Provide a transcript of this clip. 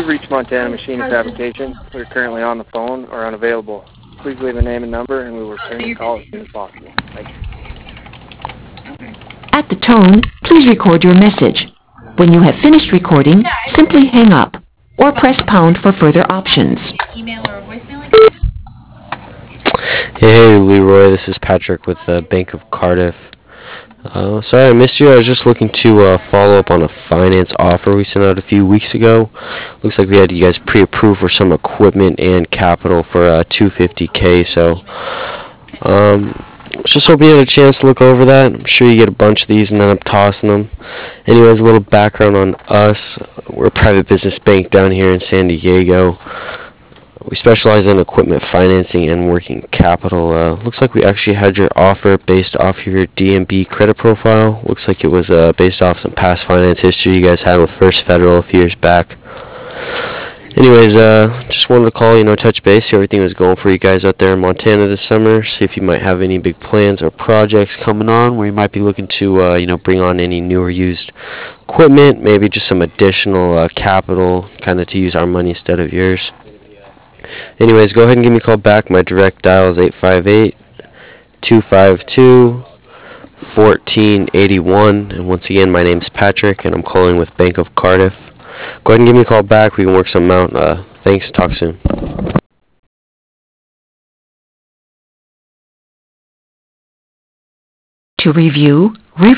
You've reached Montana Machine and Fabrication. We're currently on the phone or unavailable. Please leave a name and number, and we will return your call as soon as possible. Thank you. At the tone, please record your message. When you have finished recording, simply hang up or press pound for further options. Email or voicemail? Hey, Leroy, this is Patrick with Bank of Cardiff. Sorry I missed you. I was just looking to follow up on a finance offer we sent out a few weeks ago. Looks like we had you guys pre-approved for some equipment and capital for $250K. So, just hoping you had a chance to look over that. I'm sure you get a bunch of these and end up tossing them. Anyways, a little background on us. We're a private business bank down here in San Diego. We specialize in equipment financing and working capital. Looks like we actually had your offer based off your DMB credit profile. Looks like it was based off some past finance history you guys had with First Federal a few years back. Anyways, just wanted to call, touch base, see how everything was going for you guys out there in Montana this summer, see if you might have any big plans or projects coming on where you might be looking to, bring on any new or used equipment, maybe just some additional capital, kind of to use our money instead of yours. Anyways, go ahead and give me a call back. My direct dial is 858-252-1481. And once again, my name's Patrick, and I'm calling with Bank of Cardiff. Go ahead and give me a call back. We can work something out. Thanks. Talk soon. To review,